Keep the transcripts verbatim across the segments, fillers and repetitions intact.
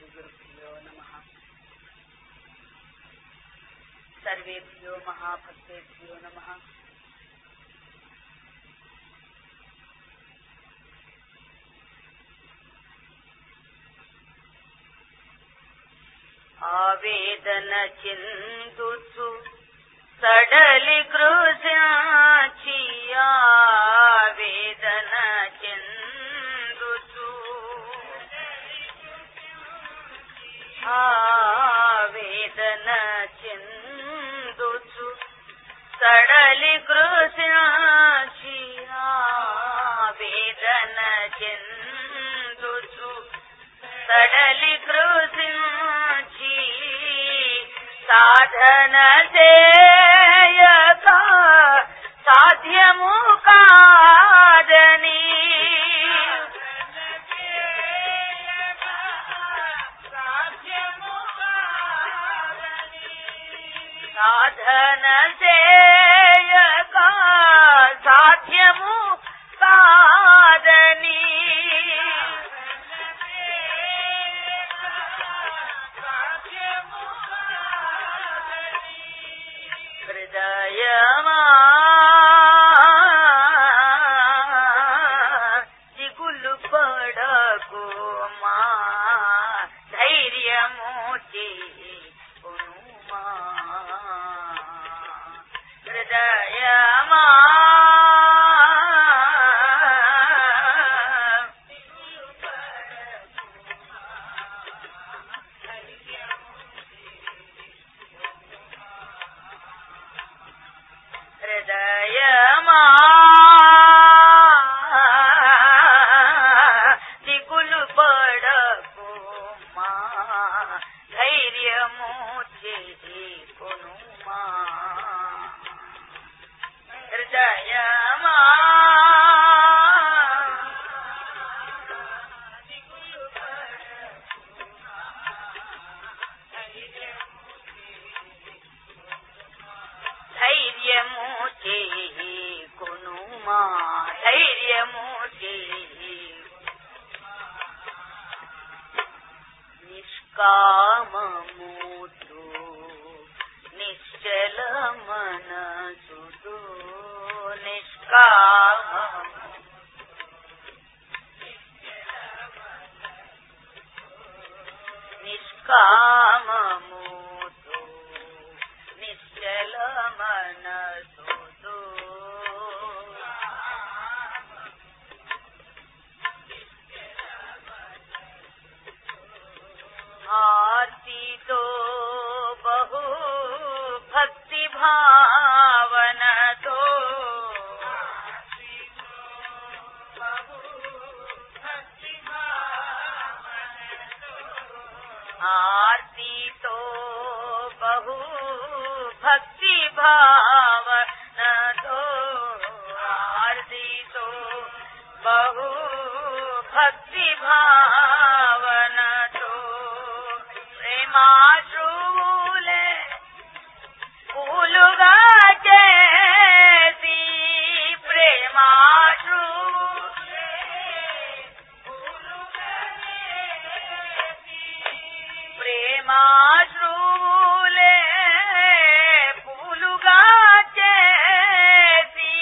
श्रीगुरुभ्यो नमः। सर्वेभ्यो महाभक्तेभ्यो नमः। आवेदन चिंतुचु सडली कृष्याची आवेदन चिंतुचु आवेदन चिंतुचु सडली कृष्याची आवेदन चिंतुचु सडली कृष्याची साधन చేయక సాధ్యము కాదని సాధన చేయక సాధ్యము కాదని హృదయమా దిగులు పడకుమా ధైర్యము చేసుకొనుమా హృదయమా హృదయమా దిగులు పడకుమా ధైర్యము చేసుకొనుమా హృదయమా ధైర్యము చేసుకొనుమా ధైర్యము చేయి నిష్కామముతో నిశ్చల మనసుతో నిష్కామము నిష్కామముతో నిశ్చల మనసుతో ఆర్తితో బహు భక్తి భావనతో ఆర్తితో బహు భక్తి భావనతో ఆర్తితో బహు భక్తి భావనతో ప్రేమాశ్రువులే పూలుగా చేసి ప్రేమాశ్రువులే ప్రేమాశ్రువులే పూలుగా చేసి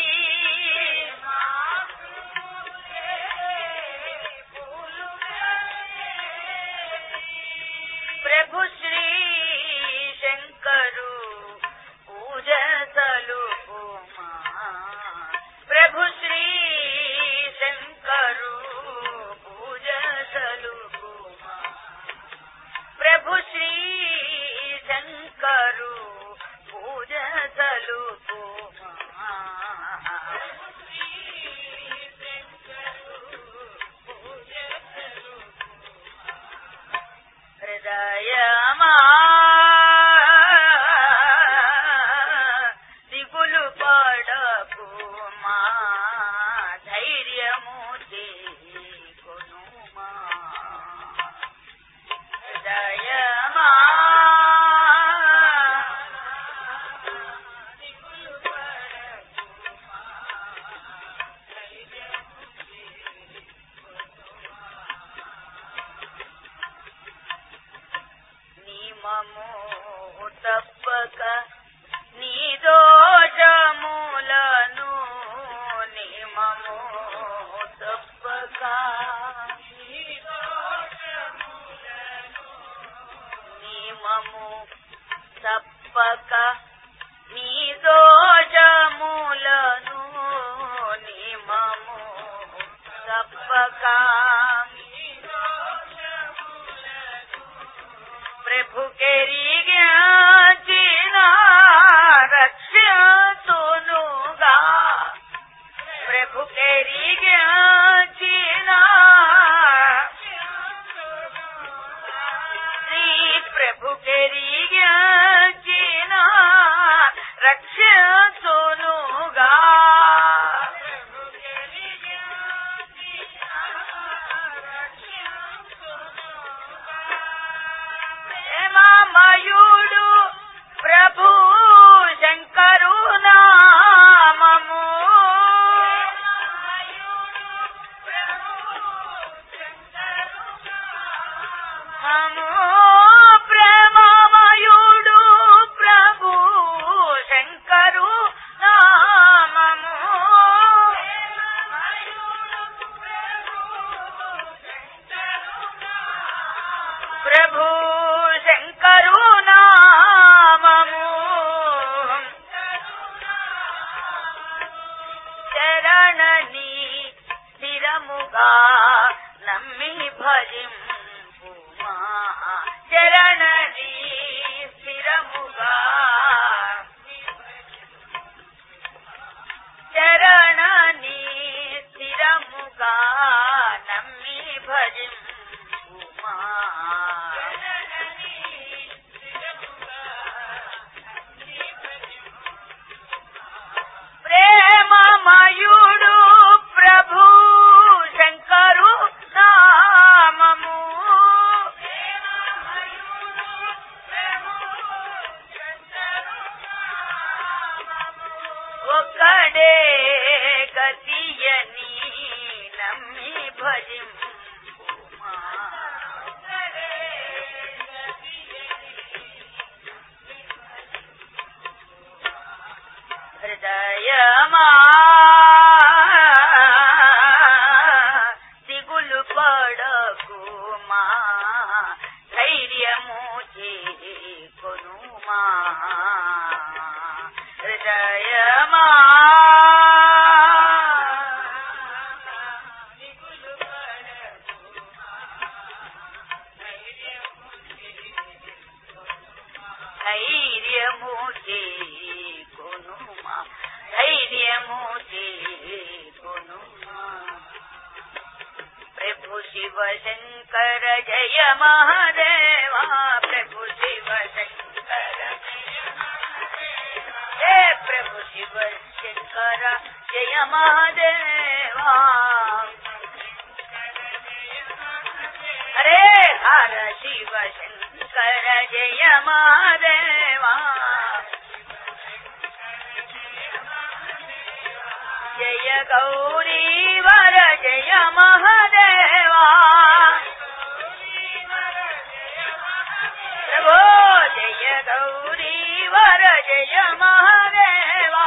నామము ప్రేమమయుడు ప్రభు శంకరు నామము ప్రభు శంకరు నామము చరణని స్థిరముగా నమ్మి భజింపుమా చరణని స్థిరముగా చరణని స్థిరముగా నమ్మి భజింపుమా ప్రేమమయుడు ప్రభు శంకరు నామము ఒక్కడే గతియని నమ్మి భజింపుమా హృదయమా దిగులు పడకుమా ధైర్యము చేకొనుమా హృదయమా ధైర్యము చేకొనుమా ధైర్యము చేకొనుమా ప్రభు శివ శంకర జయ మహాదేవా ప్రభు శివ శంకర హే ప్రభు శివ శంకర జయ మహాదేవా హరే హర శివ శంకర జయ మహాదేవా జయ గౌరీ వర జయ మహాదేవా ప్రభో జయ గౌరీ వర జయ మహాదేవా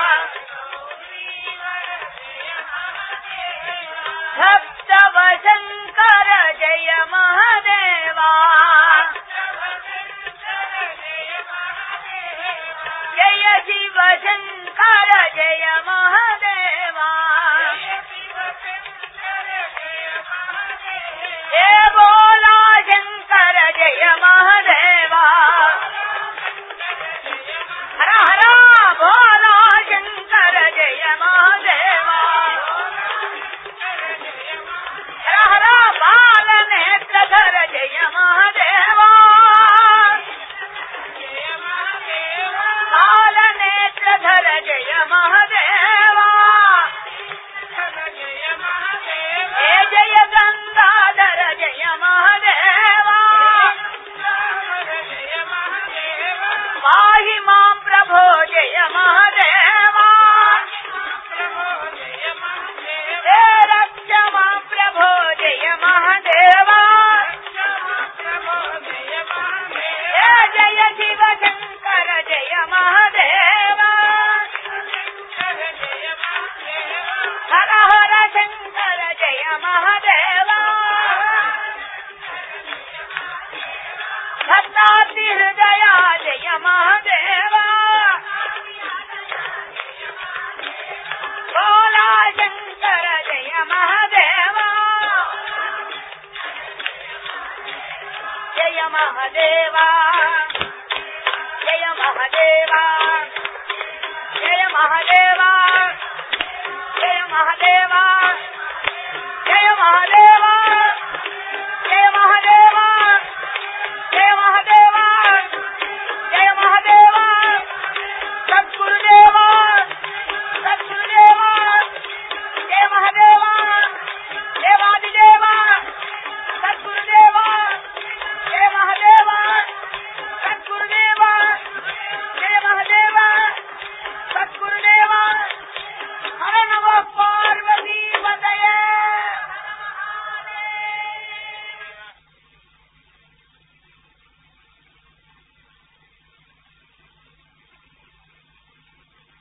భక్తవ శంకర జయ మహాదేవా జయ శివ శంకర జయ మహాదేవా జయ బోలా శంకర జయ మహాదేవా హర హర బోలా శంకర జయ మహాదేవా హర హర బాల నేత్రధర జయ మహాదేవా బాల నేత్రధర జయ మహాదేవా హే జయ గంగాధర జయ మహాదేవా పాహి మాం ప్రభో జయ మహాదేవా హే రక్ష మాం ప్రభో జయ మహాదేవా హే జయ శివ శంకర జయ మహాదేవా హర హర శంకర జయ మహాదేవా భక్తాతి హృదయ జయ మహాదేవా భోలా శంకర జయ మహాదేవా జయ మహాదేవా జయ మహాదేవా జయ మహాదేవా జయ మహాదేవా జయ మహాదేవా జయ మహాదేవా జయ మహాదేవా జయ మహాదేవా సద్గురుదేవా సద్గురుదేవా జయ మహాదేవా దేవాదిదేవా సద్గురుదేవా జయ మహాదేవా సద్గురుదేవా జయ మహాదేవా సద్గురుదేవా హర నమ పార్వతీ పతయే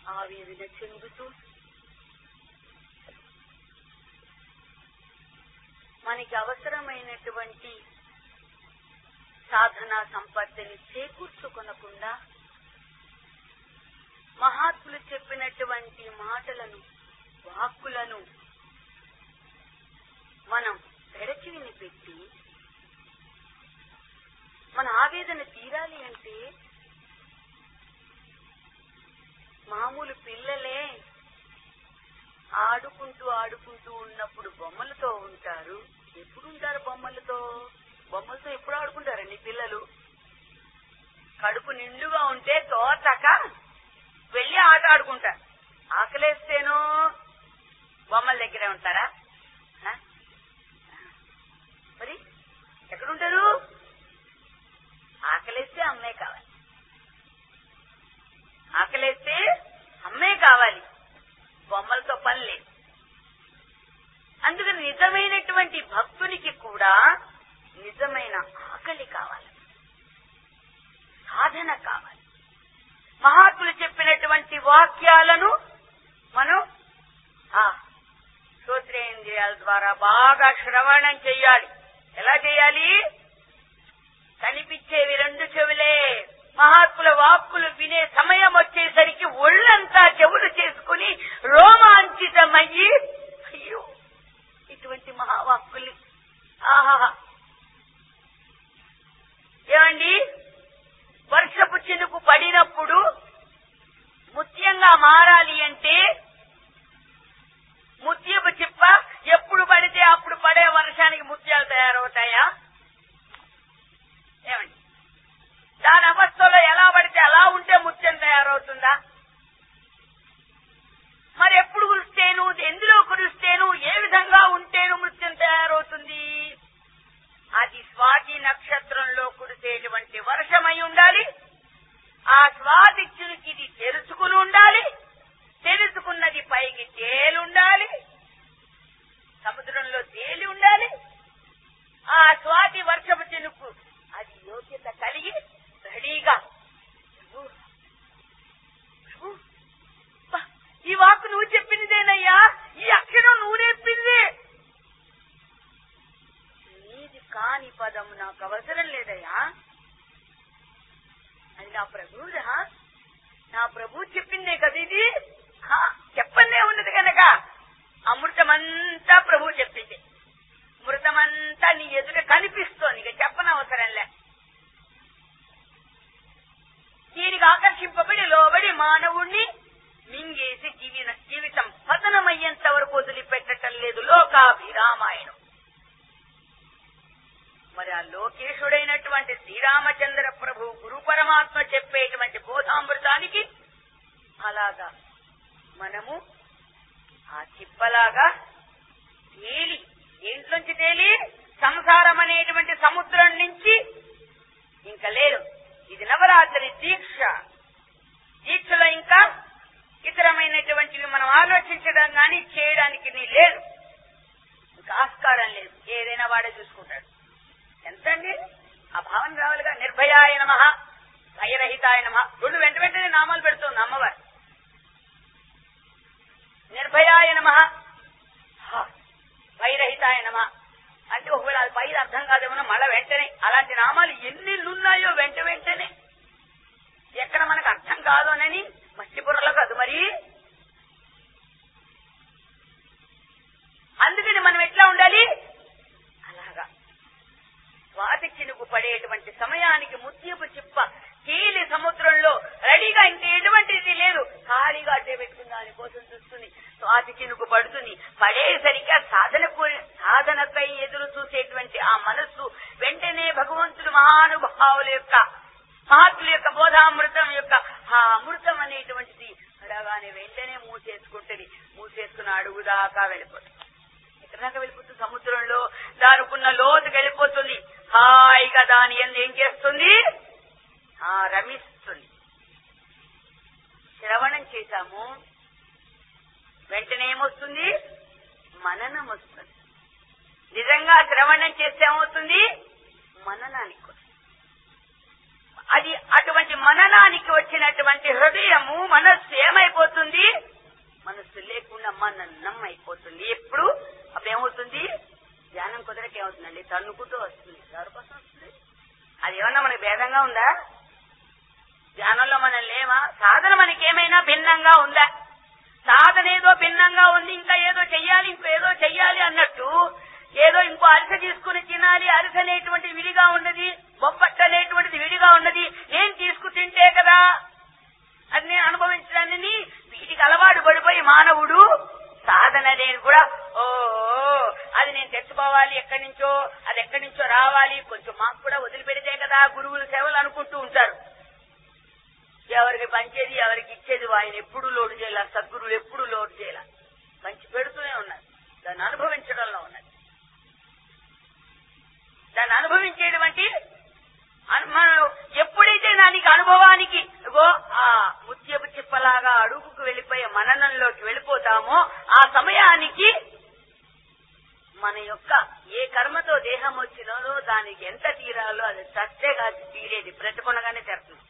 ఆవేదన చెందుతూ మనకి అవసరమైనటువంటి సాధనా సంపత్తిని చేకూర్చుకొనకుండా మహాత్ములు చెప్పినటువంటి మాటలను వాక్కులను మనం పెడచెవిని పెట్టి మన ఆవేదన తీరాలి అంటే మామూలు పిల్లలే ఆడుకుంటూ ఆడుకుంటూ ఉన్నప్పుడు బొమ్మలతో ఉంటారు. ఎప్పుడు ఉంటారు బొమ్మలతో? బొమ్మలతో ఎప్పుడు ఆడుకుంటారండి పిల్లలు? కడుపు నిండుగా ఉంటే తోచక వెళ్లి ఆట ఆడుకుంటారు. ఆకలేస్తేనో బొమ్మల దగ్గరే ఉంటారా? మరి ఎక్కడుంటారు? ఆకలేస్తే అమ్మే కావాలి, ఆకలేస్తే అమ్మే కావాలి, బొమ్మలతో పని లేదు. అందుకని నిజమైనటువంటి భక్తునికి కూడా నిజమైన ఆకలి కావాలి, సాధన కావాలి. మహాత్ములు చెప్పినటువంటి వాక్యాలను మనం శ్రోత్రేంద్రియాల ద్వారా బాగా శ్రవణం చెయ్యాలి. ఎలా చేయాలి? కనిపించేవి రెండు చెవులే. మహాత్ముల వాక్కులు వినే సమయం వచ్చేసరికి ఒళ్ళంతా చెవులు చేసుకుని రోమాంచితమయ్యి అయ్యో ఇటువంటి మహావాక్కులు ఆహా. ఏమండి, వర్షపు చినుకు పడినప్పుడు ముత్యంగా మారాలి అంటే ముత్యపు చిప్ప ఎప్పుడు పడితే అప్పుడు పడే వర్షానికి ముత్యాలు తయారవుతాయా? ఏమండి, దాని అవస్థలో ఎలా పడితే అలా ఉంటే ముత్యం తయారవుతుందా? మరి ఎప్పుడు కురిస్తేను, ఎందులో కురిస్తేను, ఏ విధంగా ఉంటేను ముత్యం తయారవుతుంది? అది స్వాతి నక్షత్రంలో కురిసేటువంటి వర్షమై ఉండాలి. ఆ స్వాతి చినుకిది తెరుచుకుని ఉండాలి. తెలుసుకున్నది పైకి తేలుండాలి, సముద్రంలో తేలి ఉండాలి. ఆ స్వాతి వర్షపు చినుకు అది యోగ్యత కలిగి రెడీగా ఈ వాక్కు నువ్వు చెప్పినదేనయ్యా, ఈ అక్షరం నువ్వు నేర్పింది, నీది కాని పదం నాకు అవసరం లేదయ్యా, అది నా ప్రభువుదా, నా ప్రభు చెప్పిందే కదా ఇది, చెప్పందే ఉన్నది కనుక అమృతమంతా ప్రభు చెప్పింది. అమృతమంతా నీ ఎదుట కనిపిస్తోంది, ఇక చెప్పనవసరంలే. దీనికి ఆకర్షింపబడి లోబడి మానవుణ్ణి మింగేసి జీవిన జీవితం పతనమయ్యేంత వరకు వదిలిపెట్టడం లేదు లోకాభిరామాయణం. మరి ఆ లోకేశుడైనటువంటి శ్రీరామచంద్ర ప్రభు గురు పరమాత్మ చెప్పేటువంటి బోధామృతానికి అలాగా మనము ఆ చిప్పలాగా తేలి, ఏంట్లోంచి తేలి? సంసారం అనేటువంటి సముద్రం నుంచి. ఇంకా లేదు, ఇది నవరాత్రి దీక్ష. దీక్షలో ఇంకా ఇతరమైనటువంటివి మనం ఆలోచించడం కానీ చేయడానికి లేదు, ఇంకా ఆస్కారం లేదు. ఏదైనా వాడే చూసుకుంటాడు. ఎంతండి ఆ భావన రావాలిగా. నిర్భయాయ నమః, భయరహితాయ నమః, రెండు వెంట వెంటనే నామాలు పెడుతుంది అమ్మవారు. నిర్భయాయ నమః, భయరహితాయ నమః అంటే ఒకవేళ అది పైన అర్థం కాదేమో మళ్ళా వెంటనే అలాంటి నామాలు ఎన్నిళ్ళున్నాయో వెంట వెంటనే ఎక్కడ మనకు అర్థం కాదోనని మట్టిపురలో కాదు మరి. అందుకని మనం ఎట్లా ఉండాలి? అలాగా స్వాతి చినుకు పడేటువంటి సమయానికి ముత్యపు చిప్ప తేలి సముద్రంలో రెడీగా, ఇంక ఎటువంటిది లేదు, ఖాళీగా అడ్డే పెట్టుకుని దానికోసం చూస్తుంది. స్వాతి చినుకు పడుతుంది, పడేసరికి ఆ సాధనకు సాధనపై ఎదురు చూసేటువంటి ఆ మనస్సు వెంటనే భగవంతుడు మహానుభావుల యొక్క మహాత్ముల యొక్క బోధామృతం యొక్క ఆ అమృతం అనేటువంటిది పడగానే వెంటనే మూసేసుకుంటుంది. మూసేసుకున్న అడుగుదాకా వెళ్ళిపోతుంది. ఎక్కడిదాకా వెళ్ళిపోతుంది? సముద్రంలో దానికున్న లోతుకి వెళ్ళిపోతుంది. హాయిగా దాని యందు ఏం చేస్తుంది? ఆ రమిస్తుంది. శ్రవణం చేశాము, వెంటనే ఏమొస్తుంది? మననం వస్తుంది. నిజంగా శ్రవణం చేస్తే ఏమవుతుంది? మననానికి వస్తుంది. అది అటువంటి మననానికి వచ్చినటువంటి హృదయము మనస్సు ఏమైపోతుంది? మనస్సు లేకుండా మనన్నం అయిపోతుంది. ఎప్పుడు అప్పుడు ఏమవుతుంది? ధ్యానం కుదరక ఏమవుతుందండి? తన్నుకుంటూ వస్తుంది. ఎవరి కోసం వస్తుంది? అది ఏమన్నా మనకి భేదంగా ఉందా? ధ్యానంలో మనం లేవా? సాధన మనకి ఏమైనా భిన్నంగా ఉందా? సాధన ఏదో భిన్నంగా ఉంది, ఇంకా ఏదో చెయ్యాలి, ఇంకో ఏదో చెయ్యాలి అన్నట్టు, ఏదో ఇంకో అరిసె తీసుకుని తినాలి, అరిసె అనేటువంటిది విడిగా ఉన్నది, బొబ్బట్టు అనేటువంటిది విడిగా ఉన్నది, నేను తీసుకు తింటే కదా అది నేను అనుభవించడాన్ని వీటికి అలవాటు పడిపోయి మానవుడు సాధన అనేది కూడా ఓ అది నేను తెచ్చుకోవాలి, ఎక్కడి నుంచో అది ఎక్కడి నుంచో రావాలి, కొంచెం మాకు కూడా వదిలిపెడితే కదా గురువుల సేవలు అనుకుంటూ ఉంటారు. ఎవరికి పంచేది ఎవరికి ఇచ్చేది ఆయన ఎప్పుడు లోటు చేయాల, సద్గురువులు ఎప్పుడు లోటు చేయాల, పంచి పెడుతూనే ఉన్నారు. దాన్ని అనుభవించడంలో ఉన్నది. దాన్ని అనుభవించేటువంటి మనం ఎప్పుడైతే దానికి అనుభవానికి ఆ ముత్యపు చిప్పలాగా అడుగుకు వెళ్లిపోయే మననంలోకి వెళ్ళిపోతామో ఆ సమయానికి మన యొక్క ఏ కర్మతో దేహం వచ్చినారో దానికి ఎంత తీరాలో అది చస్తే కాదు తీరేది, బ్రతకొనగానే తెరుతుంది.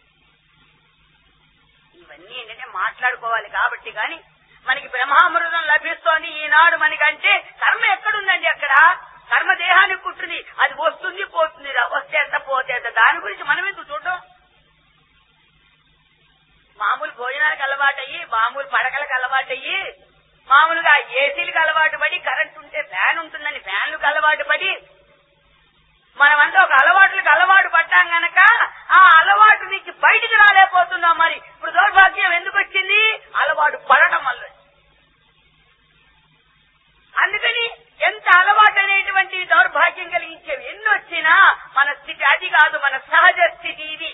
ఇవన్నీ ఏంటంటే మాట్లాడుకోవాలి కాబట్టి. కానీ మనకి బ్రహ్మామృతం లభిస్తోంది ఈనాడు మనకంటే కర్మ ఎక్కడుందండి? అక్కడ కర్మ దేహానికి పుట్టింది, అది వస్తుంది పోతుంది, వస్తే ఎంత పోతే ఎంత. దాని గురించి మనం ఎందుకు చూడడం? మామూలు భోజనాలకు అలవాటయ్యి, మామూలు పడకలకు అలవాటయ్యి, మామూలుగా ఏసీలకు అలవాటు పడి, కరెంట్ ఉంటే ఫ్యాన్ ఉంటుందని ఫ్యాన్లకు అలవాటు పడి, మనమంతా ఒక అలవాట్లకు అలవాటు పడ్డాం గనక ఆ అలవాటు నుంచి బయటికి రాలేకపోతున్నాం. మరి ఇప్పుడు దౌర్భాగ్యం ఎందుకు వచ్చింది? అలవాటు పడటం వల్ల. అందుకని ఎంత అలవాటు అనేటువంటి దౌర్భాగ్యం కలిగించేవి ఎన్ని వచ్చినా మన స్థితి అది కాదు, మన సహజ స్థితి ఇది.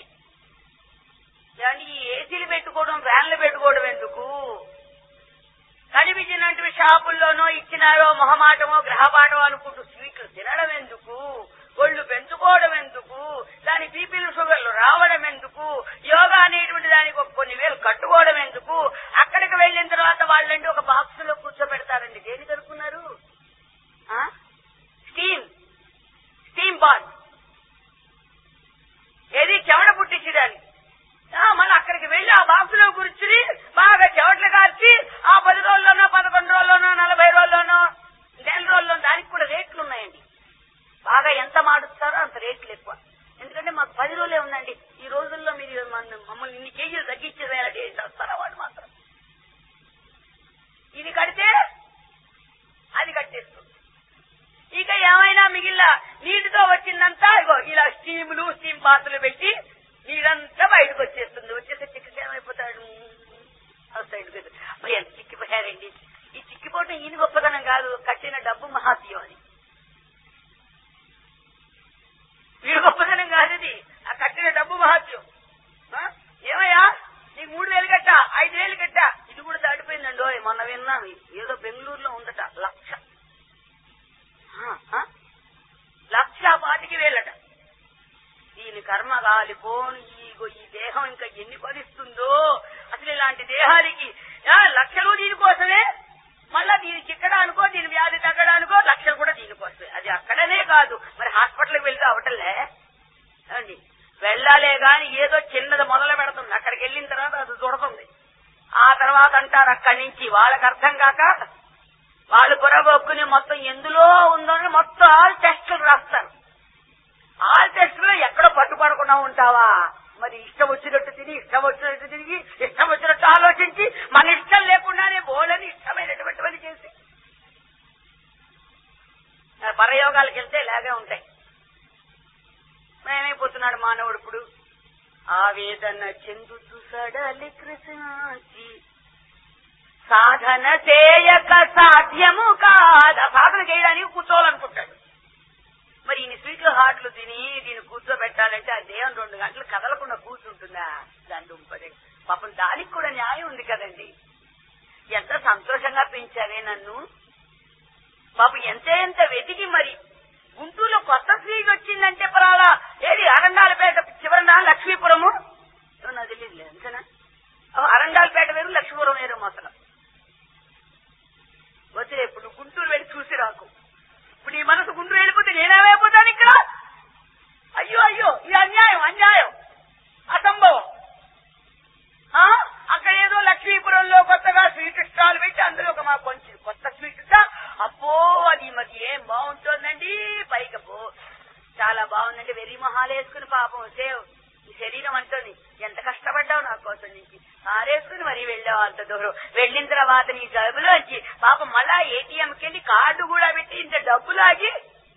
ఈ ఏసీలు పెట్టుకోవడం, ఫ్యాన్లు పెట్టుకోవడం ఎందుకు? కనిపించినటువంటి షాపుల్లోనో ఇచ్చినారో మొహమాటమో గ్రహపాటమో అనుకుంటూ స్వీట్లు తినడం ఎందుకు? ఒళ్ళు పెంచుకోవడం ఎందుకు? దాని బీపీలు షుగర్లు రావడం ఎందుకు? యోగా అనేటువంటి దానికి ఒక కొన్ని వేలు కట్టుకోవడం ఎందుకు? అక్కడికి వెళ్లిన తర్వాత వాళ్ళండి ఒక బాక్స్ లో కూర్చోబెడతారండి. దేనికి అనుకున్నారు? స్టీమ్ స్టీమ్ బాత్, ఏది చెమట పుట్టించడానికి. మళ్ళీ అక్కడికి వెళ్లి ఆ బాక్స్ లో కూర్చుని బాగా చెమటలు కార్చి ఆ పది రోజుల్లోనో పదకొండు రోజుల్లోనో నలభై రోజుల్లోనో నెల రోజుల్లోనో దానికి కూడా రేట్లు ఉన్నాయండి. బాగా ఎంత మాడుస్తారో అంత రేట్లు ఎక్కువ. ఎందుకంటే మాకు పది రోజులే ఉందండి, ఈ రోజుల్లో మీరు మమ్మల్ని ఇన్ని కేజీలు తగ్గించేది వస్తారా వాడు మాత్రం. ఇది కడితే అది కట్టేస్తుంది. ఇక ఏమైనా మిగిలిన నీటితో వచ్చిందంతా ఇగో ఇలా స్టీములు స్టీమ్ బాతులు పెట్టి నీరంతా బయటకు వచ్చేస్తుంది. వచ్చేసే చిక్కకి ఏమైపోతాడు? మరి ఎంత చిక్కిపోయారండి. ఈ చిక్కిపోవటం ఈయన గొప్పతనం కాదు, కట్టిన డబ్బు మహాత్యం అని. వీడు గొప్పతనం కాదు, ఇది ఆ కట్టిన డబ్బు మహాత్యం. ఏమయ్యా నీకు మూడు వేలు కట్టా, ఐదు వేలు కట్టా, ఇది కూడా దాటిపోయిందండో. మొన్న విన్నాం ఏదో బెంగళూరులో ఉందట లక్ష లక్ష పాతికి వేలట. దీని కర్మ కాలిపోను ఈగో ఈ దేహం ఇంకా ఎన్ని భరిస్తుందో. అసలు ఇలాంటి దేహానికి లక్షలు దీనికోసమే, మళ్ళా దీని చిక్కడానికో దీని వ్యాధి తగ్గడానికో లక్షలు కూడా దీనికోసమే. అది అక్కడనే కాదు, మరి హాస్పిటల్కి వెళ్తే అవటంలే అండి. వెళ్లాలే గాని ఏదో చిన్నది మొదలు పెడుతుంది, అక్కడికి వెళ్ళిన తర్వాత అది చూడుతుంది. ఆ తర్వాత అంటారు అక్కడి నుంచి వాళ్ళకి అర్థం కాక వాళ్ళు పొరగొక్కుని మొత్తం ఎందులో ఉందో మొత్తం ఆల్ టెస్టులు రాస్తారు. ఆల్ టెస్టులో ఎక్కడో పట్టుపడకుండా ఉంటావా? మరి ఇష్టం వచ్చినట్టు తిని, ఇష్టం వచ్చినట్టు తిరిగి, ఇష్టం వచ్చినట్టు ఆలోచించి, మన ఇష్టం లేకుండానే బోలని ఇష్టమైనటువంటివన్నీ చేసి పరయోగాలకు వెళ్తే ఇలాగే ఉంటాయి. ఏమైపోతున్నాడు మానవుడు ఇప్పుడు? ఆవేదన చెందుతూ సడలి కృష్ణాచి సాధన చేయక సాధ్యము కాద. సాధన చేయడానికి కూర్చోవాలనుకుంటాడు. మరి ఈయన స్వీట్లు హాట్లు తిని దీన్ని కూర్చోబెట్టాలంటే ఆ దేహం రెండు గంటలు కదలకుండా కూర్చుంటుందా? దాని దుంపదే పాపం. దానికి కూడా న్యాయం ఉంది కదండి. ఎంత సంతోషంగా పెంచారే నన్ను పాపం. ఎంత ఎంత వెతికి మరి గుంటూరులో కొత్త స్వీట్ వచ్చిందంటే పరాలా ఏది అరండాలపేట చివరన లక్ష్మీపురము అది లేదు అంతేనా? అరండాలపేట వేరు, లక్ష్మీపురం వేరు. అసలు వచ్చే ఇప్పుడు గుంటూరు వెళ్ళి చూసి రాకు. ఇప్పుడు ఈ మనసు గుంటూరు వెళ్ళిపోతే నేనేమైపోతాను ఇక్కడ? అయ్యో అయ్యో, ఇది అన్యాయం అన్యాయం. బాగుందంటే వెర్రి మొహాలు వేసుకుని పాపం సేవ్ ఈ శరీరం అంటోని ఎంత కష్టపడ్డావు నా కోసం నుంచి ఆరేసుకుని మరీ వెళ్ళావు అంత దూరం. వెళ్ళిన తర్వాత నీ జబ్బులోంచి పాపం మళ్ళా ఏటీఎంకి వెళ్ళి కార్డు కూడా పెట్టి ఇంత డబ్బులాగి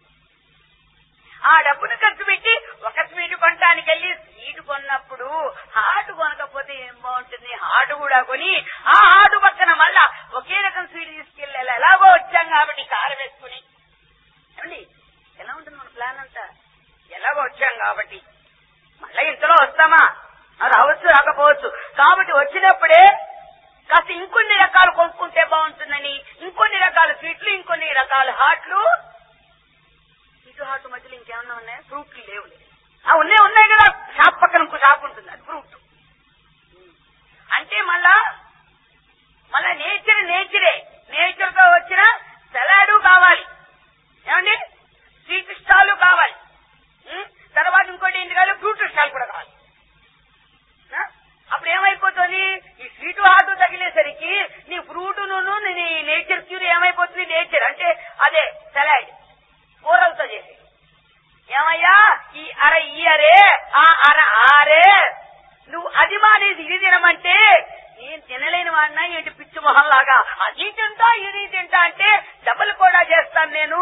ఆ డబ్బును ఖర్చు పెట్టి ఒక స్వీట్ కొనడానికి వెళ్ళి స్వీట్ కొన్నప్పుడు హాటు కొనకపోతే ఏం బాగుంటుంది, హాటు కూడా కొని ఆ హాటు పక్కన మళ్ళా ఒకే రకం స్వీట్ తీసుకెళ్ళాలి. ఎలాగో వచ్చాం కాబట్టి కారు వేసుకుని ఏమండి ఎలా ఉంటుంది మన ప్లాన్ అంతా? ఎలాగో వచ్చాం కాబట్టి మళ్ళా ఇంతలో వస్తామా? అది అవచ్చు రాకపోవచ్చు. కాబట్టి వచ్చినప్పుడే కాస్త ఇంకొన్ని రకాలు కొనుక్కుంటే బాగుంటుందని ఇంకొన్ని రకాల స్వీట్లు ఇంకొన్ని రకాల హాట్లు. స్వీట్ హాట్ మధ్యలో ఇంకేమన్నా ఉన్నాయా? ఫ్రూట్లు లేవు. ఉన్నాయి ఉన్నాయి కదా, షాప్ పక్కన ఇంకో షాప్ ఉంటుంది, అది ఫ్రూట్. అంటే మళ్ళా మళ్ళా నేచర్ నేచరే నేచర్ తో వచ్చిన సలాడు కావాలి ఏమండి, స్వీట్ స్టాల్ కావాలి, తర్వాత ఇంకోటి ఏంటి కావాలి, ఫ్రూట్ స్టాల్ కూడా కావాలి. అప్పుడు ఏమైపోతుంది, ఈ స్వీటు హాటు తగిలేసరికి నీ ఫ్రూట్ ను నీ నేచర్ క్యూర్ ఏమైపోతుంది, నేచర్ అంటే అదే సలాడ్ కూరలతో చేసి ఏమయ్యా ఈ అర ఈ అరే ఆ అర ఆరే నువ్వు అది మానేది ఇది తినమంటే నేను తినలేని వాడినా ఏంటి పిచ్చి మొహంలాగా అది తింటా ఇది తింటా అంటే డబ్బులు కూడా చేస్తాను నేను.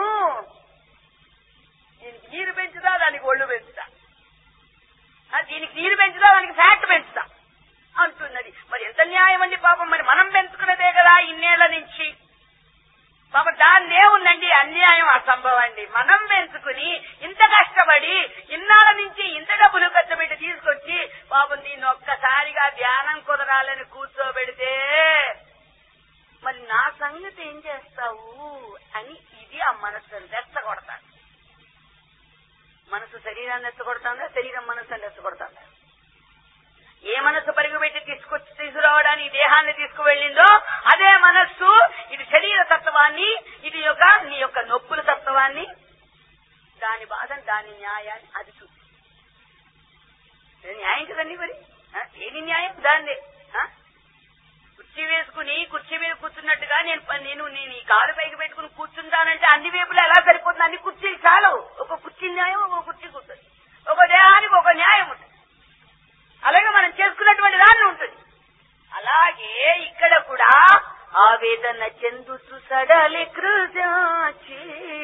దీనికి నీరు పెంచుతా దానికి ఒళ్ళు పెంచుతా, దీనికి నీరు పెంచుతా దానికి ఫ్యాట్ పెంచుతా అంటున్నది. మరి ఎంత న్యాయం అండి పాపం. మరి మనం పెంచుకున్నదే కదా ఇన్నేళ్ల నుంచి. పాపం దాన్నే ఉందండి అన్యాయం అసంభవం అండి. మనం పెంచుకుని ఇంత కష్టపడి ఇన్నాళ్ళ నుంచి ఇంత డబ్బులు ఖర్చు పెట్టి తీసుకొచ్చి పాపం దీన్ని ఒక్కసారిగా ధ్యానం కుదరాలని కూర్చోబెడితే మరి నా సంగతి ఏం చేస్తావు అని ఇది ఆ మనస్సును రెచ్చగొడతాను. మనసు శరీరాన్ని రెచ్చగొడతాందా, శరీరం మనస్సును రెచ్చగొడతాందా? ఏ మనస్సు పరుగు పెట్టి తీసుకొచ్చి తీసుకురావడానికి దేహాన్ని తీసుకువెళ్ళిందో అదే మనస్సు ఇది శరీర తత్వాన్ని, ఇది యొక్క నీ యొక్క నొప్పుల తత్వాన్ని, దాని బాధని దాని న్యాయాన్ని అది చూసి న్యాయం కదండి. మరి ఏది న్యాయం? దాన్నే కుర్చీ వేసుకుని కుర్చీ మీద కూర్చున్నట్టుగా నేను నేను నేను ఈ కాలు పైకి పెట్టుకుని కూర్చుంటానంటే అన్ని వైపులా ఎలా సరిపోతుంది? అన్ని కుర్చీలు చాలు. ఒక కుర్చీ న్యాయం, ఒక కుర్చీ కూర్చొని ఒక దేహానికి ఒక న్యాయం ఉంటుంది. అలాగే మనం చేసుకున్నటువంటి దాన్ని ఉంటుంది. అలాగే ఇక్కడ కూడా ఆవేదన చెందుతూ సడలి కృజాచి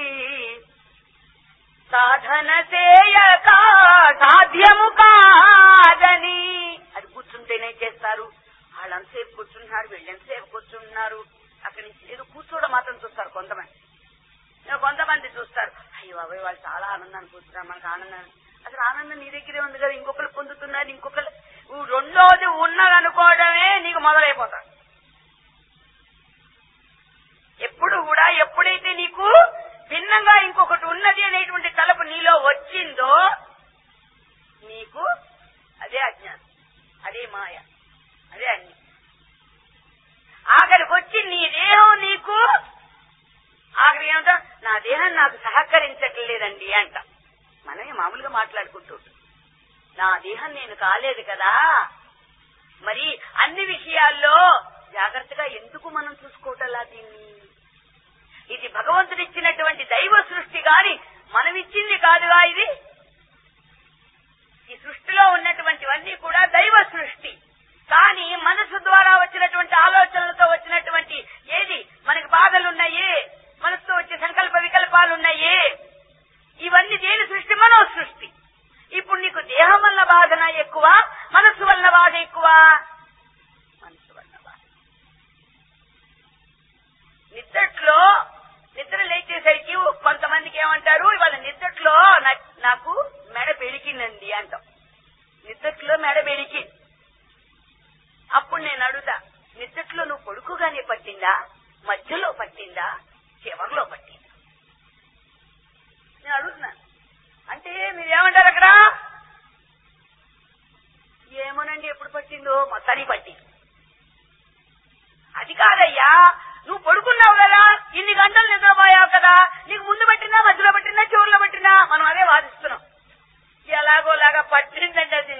సాధన చేయక సాధ్యము కాదని అది కూర్చుంటేనే చేస్తారు. వాళ్ళంతసేపు కూర్చుంటున్నారు, వీళ్ళెంతసేపు కూర్చుంటున్నారు. అక్కడి నుంచి ఏదో కూర్చోవడం మాత్రం చూస్తారు కొంతమంది, కొంతమంది చూస్తారు అయ్యో బాబాయ్ వాళ్ళు చాలా ఆనందాన్ని కూర్చున్నారు, మనకు ఆనందాన్ని. అసలు ఆనందం నీ దగ్గరే ఉంది కదా, ఇంకొకరు పొందుతున్నారు, ఇంకొకరు రెండోది ఉన్నదనుకోవడమే నీకు మొదలైపోతాడు. ఎప్పుడు కూడా ఎప్పుడైతే నీకు భిన్నంగా ఇంకొకటి ఉన్నది అనేటువంటి తలపు నీలో వచ్చిందో నీకు అదే అజ్ఞానం, అదే మాయ, అదే అన్ని. ఆఖరికి వచ్చి నీ దేహం నీకు ఆఖరి ఏమిటో నా దేహం నాకు సహకరించట్లేదండి అంట. మనమే మామూలుగా మాట్లాడుకుంటూ నా దేహం నేను కాలేదు కదా. మరి అన్ని విషయాల్లో జాగ్రత్తగా ఎందుకు మనం చూసుకోవటంలా దీన్ని? ఇది భగవంతుడిచ్చినటువంటి దైవ సృష్టి గాని మనం ఇచ్చింది కాదుగా. ఇది ఈ సృష్టిలో ఉన్నటువంటివన్నీ కూడా దైవ సృష్టి. కానీ మనసు ద్వారా వచ్చినటువంటి ఆలోచనలతో వచ్చినటువంటి ఏది మనకి బాధలున్నాయి, మనసుతో వచ్చే సంకల్ప వికల్పాలున్నాయి, ఇవన్నీ దేని సృష్టి? మనో సృష్టి. ఇప్పుడు నీకు దేహం వల్ల బాధన ఎక్కువ, మనస్సు వల్ల బాధ ఎక్కువ? మనస్సు వల్ల బాధ. నిద్రలో నిద్ర లేచేసరికి కొంతమందికి ఏమంటారు, ఇవాళ నిద్రలో నాకు మెడ బెడికిందండి అంటాం. నిద్రలో మెడ బెడికి. అప్పుడు నేను అడుగుతా, నిద్రలో నువ్వు పడుకోగానే పట్టిందా, మధ్యలో పట్టిందా, చివరిలో పట్టిందా? నేను అడుగుతున్నాను. అంటే మీరేమంటారు అక్కడ? ఏమోనండి ఎప్పుడు పట్టిందో మొత్తానికి పట్టింది. అది కాదయ్యా, నువ్వు పడుకున్నావు కదా, ఇన్ని గంటలు నిద్రపోయావు కదా, నీకు ముందు పట్టిందా, మధ్యలో పట్టిందా, చివరిలో పట్టిందా? మనం అదే వాదిస్తున్నాం. ఎలాగోలాగా పట్టిందండి. అది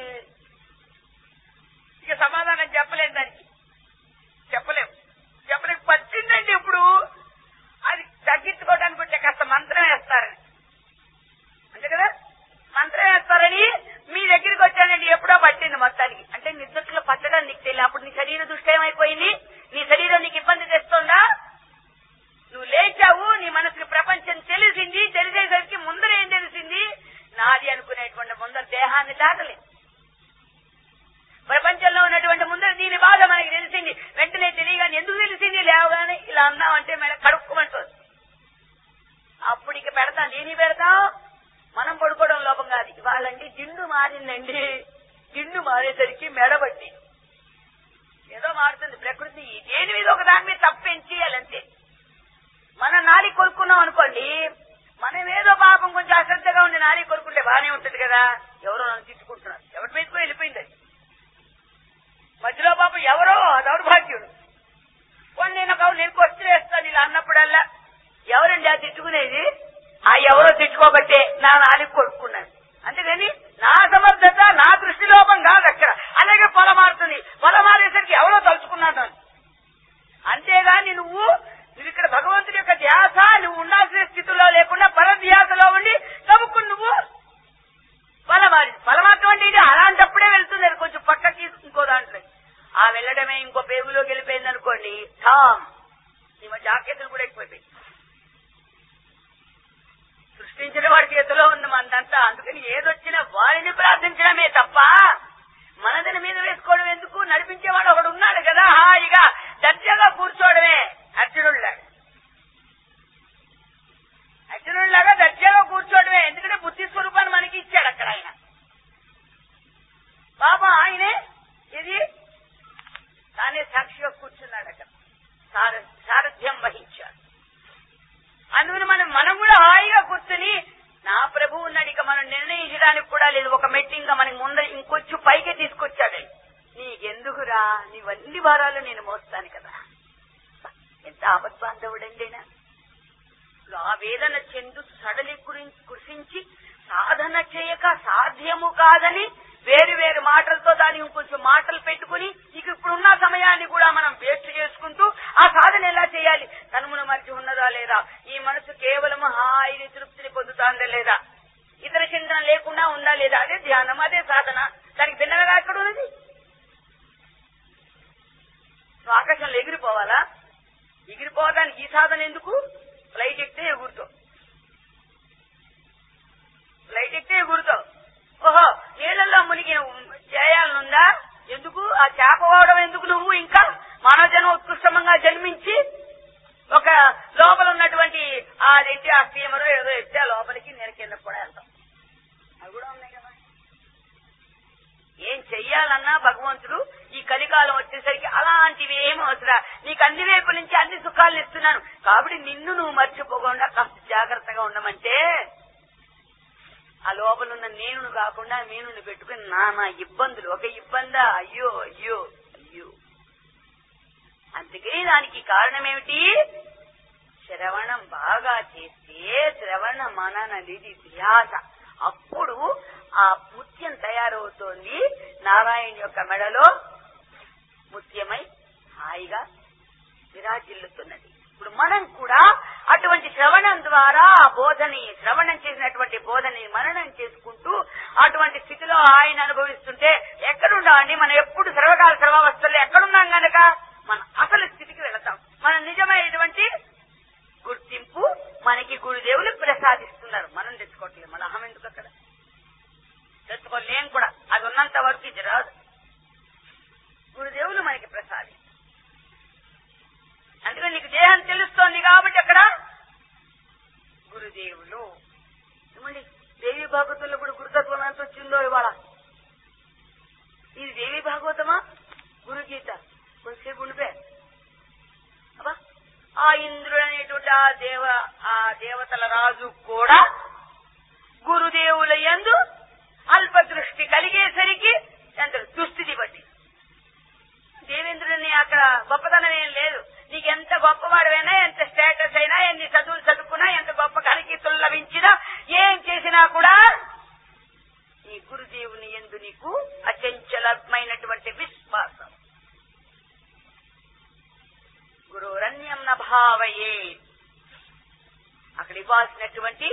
ఇక సమాధానం చెప్పలేం, దానికి చెప్పలేము చెప్పలేక పట్టిందండి. ఇప్పుడు అది తగ్గించుకోవడానికి వచ్చే కాస్త మంత్రం వేస్తారని అంతే కదా. అప్పుడు నీ శరీర దృష్టి ఏమైపోయింది? నీ శరీరం నీకు ఇబ్బంది తెస్తోందా? నువ్వు లేచావు, నీ మనసుకి ప్రపంచం తెలిసింది. తెలిసేసరికి ముందర ఏం తెలిసింది? నాది అనుకునేటువంటి ముందర దేహాన్ని దాటలేదు. ప్రపంచంలో ఉన్నటువంటి ముందర దీని బాధ మనకి తెలిసింది. వెంటనే తెలియగానే ఎందుకు తెలిసింది? లేవగానే ఇలా అన్నామంటే మేడ కడుక్కోమంటుంది. అప్పుడు ఇక పెడతాం. దేని పెడతాం? మనం పడుకోవడం లోపం కాదు. ఇవాళండి దిండు మారిందండి. దిండు మారేసరికి మెడబట్టి ఏదో మారుతుంది ప్రకృతి. దేని మీద ఒక దాని మీద తప్పెంచేయాలంతే. మనం నాలి కొనుక్కున్నాం అనుకోండి, మనం ఏదో పాపం కొంచెం అశ్రద్ధగా ఉండి నాలి కొనుక్కుంటే బాగానే ఉంటుంది కదా. ఎవరో నన్ను తిట్టుకుంటున్నారు, ఎవరి మీదకో వెళ్ళిపోయింది. మధ్యలో పాపం ఎవరో దౌర్భాగ్యుడు కొన్ని నేను ఒక నేను క్వశ్చన్ వేస్తాను ఇలా అన్నప్పుడల్లా, ఎవరండి ఆ తిట్టుకునేది? ఆ ఎవరో తిట్టుకోబట్టే నా నాలి కొనుక్కున్నాను. అంతేగాని నా సమర్థత నా దృష్టి లోపం కాదు అక్కడ. అలాగే పొల మారుతుంది. పొల మారేసరికి ఎవరో తలుచుకున్నాను. అంతేగాని నువ్వు నువ్వు ఇక్కడ భగవంతుడి యొక్క ధ్యాస నువ్వు ఉండాల్సిన స్థితిలో లేకుండా పరధ్యాసలో ఉండి తవ్వుకుని నువ్వు పొల మారి పొల మాత్రం అంటే ఇది అలాంటప్పుడే వెళ్తుంది. అది కొంచెం పక్కకి ఇంకో దాంట్లో ఆ వెళ్ళడమే ఇంకో పేగులోకి వెళ్ళిపోయింది అనుకోండి, ఠామ్ ఈ మధ్య జాకెట్లు కూడా ఎక్కువైపోయింది. సృష్టించిన వాడి చేతిలో ఉంది మనదంతా. అందుకని ఏదొచ్చినా వారిని ప్రార్థించడమే తప్ప మనదని మీద వేసుకోవడం ఎందుకు? నడిపించేవాడు ఒకడు ఉన్నాడు కదా, హాయిగా దర్జాగా కూర్చోవడమే. అర్జునుడిలాగా అర్జునుడిలాగా దర్జాగా కూర్చోవడమే. ఎందుకంటే బుద్ధి స్వరూపాన్ని మనకి ఇచ్చాడు అక్కడ ఆయన. పాపం ఆయనే ఇది తానే సాక్షిగా కూర్చున్నాడు అక్కడ, సారథ్యం వహించాడు. అందుకని మనం మనం కూడా హాయిగా కూర్చుని నా ప్రభు ఉన్నాడు. ఇక మనం నిర్ణయించడానికి కూడా లేదు. ఒక మెట్టి ఇంకా మనకి ముందర ఇంకొంచెం పైకి తీసుకొచ్చాడు. నీకెందుకురా, నీవన్ని భారాలు నేను మోస్తాను కదా. ఎంత ఆపద్బాంధవుడండినా. ఆ వేదన చెందు సడలి కృషించి సాధన చేయక సాధ్యము కాదని వేరు వేరు మాటలతో దాన్ని ఇంకొంచెం మాటలు పెట్టుకుని ఇక ఇప్పుడున్న సమయాన్ని కూడా మనం వేస్ట్ చేసుకుంటూ ఆ సాధన ఎలా చేయాలి? తనుమున మర్చి ఉన్నదా లేదా? ఈ మనసు కేవలం హాయిని తృప్తిని పొందుతాందా లేదా? ఇతర చింతన లేకుండా ఉందా లేదా? అదే ధ్యానం, అదే సాధన. దానికి భిన్నగా ఎక్కడ ఉన్నది? నువ్వు ఆకాశంలో ఎగిరిపోవాలా? ఎగిరిపోవడానికి ఈ సాధన ఎందుకు? ఫ్లైట్ ఎక్కితే ఎగురుతావు, ఫ్లైట్ ఎక్కితే ఎగురుతావు. ఓహో నీళ్లలో మునిగి చేయాలనుందా? ఎందుకు? ఆ చేప పోవడం ఎందుకు? నువ్వు ఇంకా మానవ జన్మ ఉత్కృష్టంగా జన్మించి ఒక లోపల ఉన్నటువంటి అదేంటి ఆ స్టీమరు ఏదో ఎత్తే ఆ లోపలికి నేను కింద కూడా వెళ్తాం. అవి కూడా ఉన్నాయి కదా. ఏం చెయ్యాలన్నా భగవంతుడు ఈ కలికాలం వచ్చేసరికి అలాంటివి ఏమో అవసరం. నీకు అన్ని వైపు నుంచి అన్ని సుఖాలు ఇస్తున్నాను కాబట్టి నిన్ను నువ్వు మర్చిపోకుండా కాస్త జాగ్రత్తగా ఉండమంటే ఆ లోపలున్న నేను కాకుండా నేను పెట్టుకుని నానా ఇబ్బందులు. ఒక ఇబ్బందా? అయ్యో అయ్యో అయ్యో. అందుకే దానికి కారణం ఏమిటి? శ్రవణం బాగా చేస్తే శ్రవణ మనన నిధి ధ్యాస. అప్పుడు ఆ ముత్యం తయారవుతోంది. నారాయణ యొక్క మెడలో ముత్యమై హాయిగా విరాజిల్లుతున్నది. ఇప్పుడు మనం కూడా అటువంటి శ్రవణం ద్వారా ఆ బోధని శ్రవణం చేసినటువంటి బోధని మననం చేసుకుంటూ అటువంటి స్థితిలో ఆయన అనుభవిస్తుంటే ఎక్కడుండామండి? మనం ఎప్పుడు సర్వకాల సర్వావస్థల్లో ఎక్కడున్నాం గనక మన అసలు స్థితికి వెళతాం. మన నిజమైనటువంటి గుర్తింపు మనకి గురుదేవులు ప్రసాదిస్తున్నారు. మనం తెచ్చుకోవట్లేదు. మన అహం ఎందుకు అక్కడ తెచ్చుకోలేం కూడా. అది ఉన్నంత వరకు ఇది రాదు. గురుదేవులు మనకి ప్రసాది. అందుకని నీకు దేహం తెలుస్తోంది కాబట్టి అక్కడ గురుదేవులు. ఏమండి దేవి భాగవతంలో కూడా గురుతత్వం ఎంత వచ్చిందో ఇవాళ. ఇది దేవి భాగవతమా గురుగీత? కొంచెంసేపు ఉండిపే అబ్బా. ఆ ఇంద్రుడు అనేటువంటి ఆ దేవ ఆ దేవతల రాజు కూడా గురుదేవుల యందు అల్ప దృష్టి కలిగేసరికి ఎంత దుస్థితి బట్టి దేవేంద్రుడిని అక్కడ గొప్పతనం ఏం లేదు. నీకెంత గొప్పవాడైనా, ఎంత స్టేటస్ అయినా, ఎన్ని చదువులు చదువుకున్నా, ఎంత గొప్ప కనకీర్తులు లభించినా, ఏం చేసినా కూడా నీ గురుదేవుని యందు నీకు అచంచలమైనటువంటి విశ్వాసం. గురురన్యం నభావయే. అక్కడ ఇవ్వాల్సినటువంటి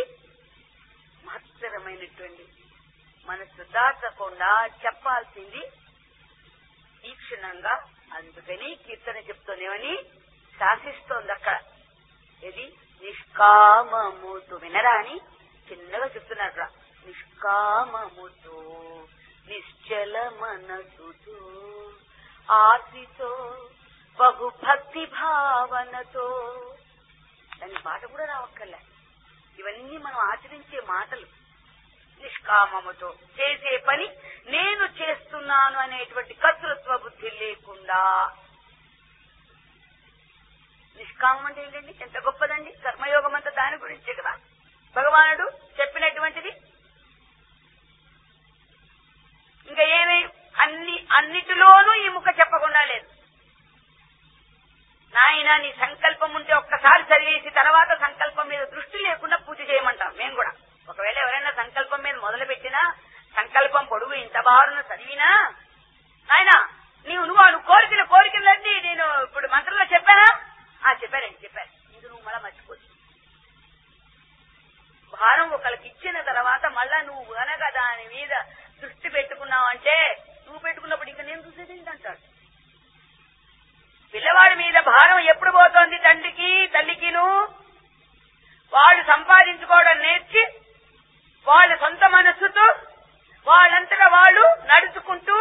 మహత్తరమైనటువంటి మనసు దాచకుండా చెప్పాల్సింది తీక్షణంగా. అందుకని కీర్తన చెప్తూనేమని శాసిస్తోంది అక్కడ. ఇది నిష్కామముతో వినరా అని చిన్నగా చెప్తున్నారు. నిష్కామముతో నిశ్చల మనసుతో ఆర్తితో బహుభక్తి భావనతో. దాని పాట కూడా రావక్కర్లే. ఇవన్నీ మనం ఆచరించే మాటలు. నిష్కామముతో చేసే పని నేను చేస్తున్నాను అనేటువంటి కర్తృత్వ బుద్ధి లేకుండా. నిష్కామం అంటే ఏంటండి? ఎంత గొప్పదండి. కర్మయోగం అంతా దాని గురించే కదా భగవానుడు చెప్పినటువంటిది. ఇంకా ఏమి అన్ని అన్నిటిలోనూ ఈ ముక్క చెప్పకుండా లేదు. నాయన నీ సంకల్పం ఉంటే ఒక్కసారి చదివేసి తర్వాత సంకల్పం మీద దృష్టి లేకుండా పూజ చేయమంటాం మేము కూడా. ఒకవేళ ఎవరైనా సంకల్పం మీద మొదలు పెట్టినా సంకల్పం పొడుగు ఇంత బారును చదివినా, నాయన నీవు నువ్వు నువ్వు కోరికలు కోరికలన్నీ నేను ఇప్పుడు మంత్రంలో చెప్పానా? ఆ చెప్పారండి చెప్పాను. ఇది నువ్వు మళ్ళా మర్చిపోదు. భారం ఒకరికి ఇచ్చిన తర్వాత మళ్ళా నువ్వు గనక దాని మీద దృష్టి పెట్టుకున్నావు అంటే నువ్వు పెట్టుకున్నప్పుడు ఇంకా నేను చూసేది ఏంటంటాడు. పిల్లవాడి మీద భారం ఎప్పుడు పోతోంది? తండ్రికి తల్లికిను. వాళ్ళు సంపాదించుకోవడం నేర్చి వాళ్ళ సొంత మనస్సుతో వాళ్ళంతటా వాళ్ళు నడుచుకుంటూ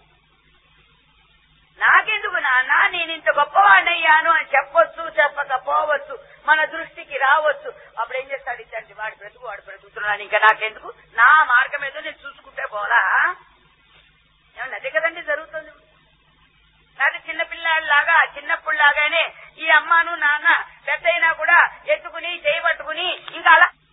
నాకెందుకు నాన్న నేను ఇంత గొప్పవాడినయ్యాను అని చెప్పొచ్చు, చెప్పకపోవచ్చు, మన దృష్టికి రావచ్చు. అప్పుడు ఏం చేస్తాడు ఇచ్చండి, వాడు బ్రతుకు వాడు బ్రతుకుతున్నాను ఇంకా నాకెందుకు, నా మార్గం ఏదో నేను చూసుకుంటే పోలా. ఏమన్నా అదే కదండి జరుగుతుంది. నాకు చిన్నపిల్లాడిలాగా చిన్నప్పుడు లాగానే ఈ అమ్మను నాన్న పెద్దయినా కూడా ఎత్తుకుని చేయబట్టుకుని ఇంకా అలా